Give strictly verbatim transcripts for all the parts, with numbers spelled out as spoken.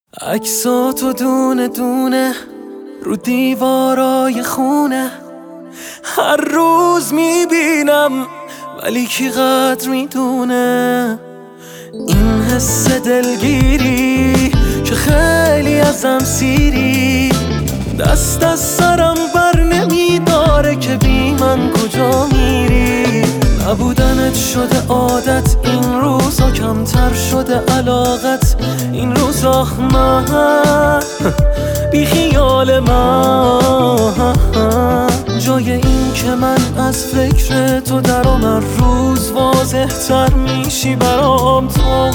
عکساتو دونه دونه رو دیوارای خونه هر روز میبینم، ولی کی قدر میدونه این حس دلگیری که خیلی ازم سیری. دست از سرم بر نمیداره که بی من کجا میری. نبودنت شده عادت، این روزا کمتر شده علاقت. این روزا من بی خیال من، جای این که من از فکر تو درام هر روز واضح تر میشی برام. تو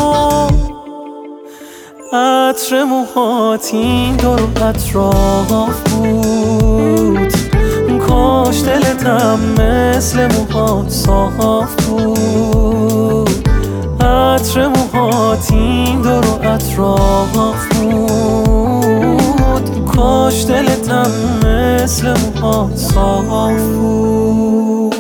عطر موهات این دور و اطراف بود، کاش دلتم مثل موهات صاف بود. عطر موهات این دور و اطراف بود، کاش دلتم مثل موهات صاف بود.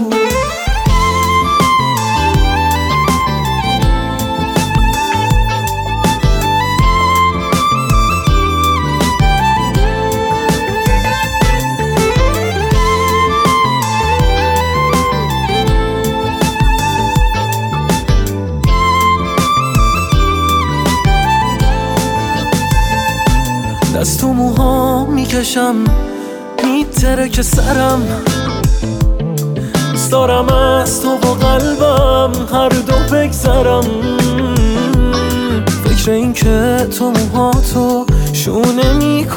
دست تو موها میکشم میتره که سرم، دوست دارم از تو با قلبم هر دو بگذرم. فکر این که تو موهاتو شونه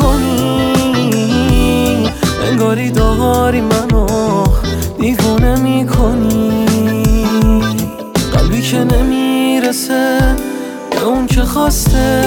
میکنی، انگاری داری منو دیوونه میکنی. قلبی که نمیرسه به اون که خواسته،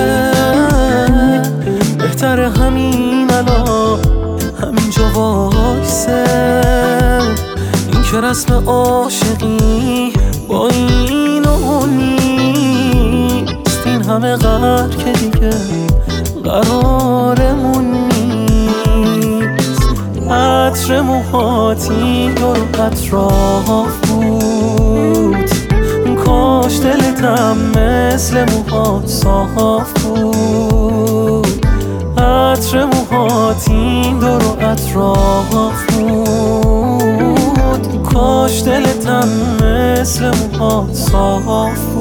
بهتره همین الان همینجا وایسه. این که رسم عاشقی با این و اون نیست، این همه قهر که دیگه قرارمون نیست. عطر موهات این دور و اطراف بود، کاش دلتم مثل موهات صاف بود. عطر موهات این دور و اطراف بود، کاش دلتم مثل موهات صاف بود.